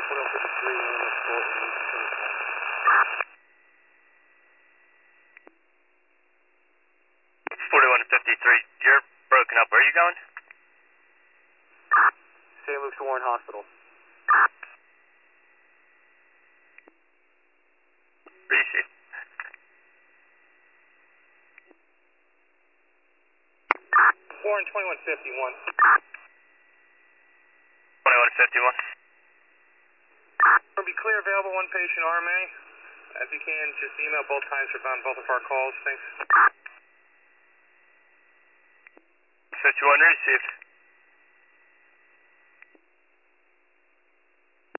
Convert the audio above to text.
4153, you're broken up. Where are you going? St. Luke's Warren Hospital. Appreciate it. Warren 2151. 2151. Be clear, available, one patient RMA. If you can, just email both times for both of our calls. Thanks. 51 received.